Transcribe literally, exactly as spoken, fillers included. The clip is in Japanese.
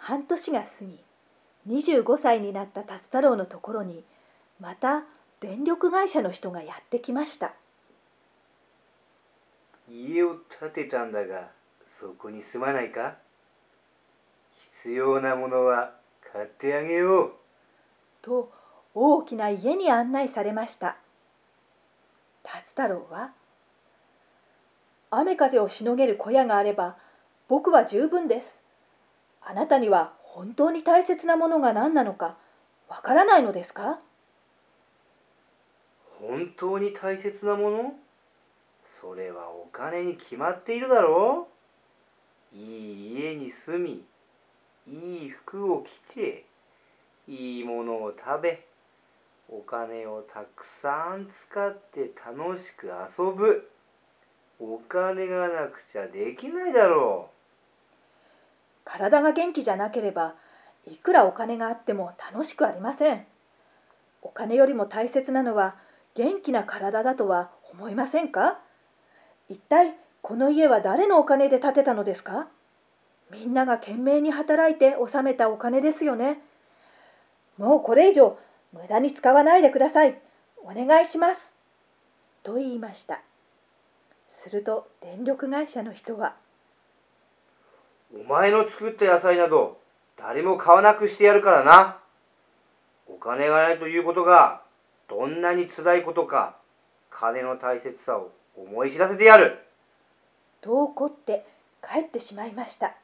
半年が過ぎ、にじゅうごさいになった達太郎のところにまた電力会社の人がやってきました。 家を建てたんだが、そこに住まないか？必要なものは買ってあげよう。 と大きな家に案内されました。達太郎は、雨風をしのげる小屋があれば僕は十分です。あなたには本当に大切なものが何なのかわからないのですか？ 本当に大切なもの？それはお金に決まっているだろう。いい家に住み、いい服を着て、いいものを食べ、お金をたくさん使って楽しく遊ぶ。お金がなくちゃできないだろ体が元気じゃなければいくらお金があっても楽しくありません。お金よりも大切なのは元気な体だとは思いませんか？一体この家は誰のお金で建てたのですか？みんなが懸命に働いて納めたお金ですよね。もうこれ以上無駄に使わないでください。お願いします。と言いました。すると電力会社の人は、 う。お前の作った野菜など誰も買わなくしてやるからな。お金がないということがどんなに辛いことか、金の大切さを思い知らせてやる。 と怒って帰ってしまいました。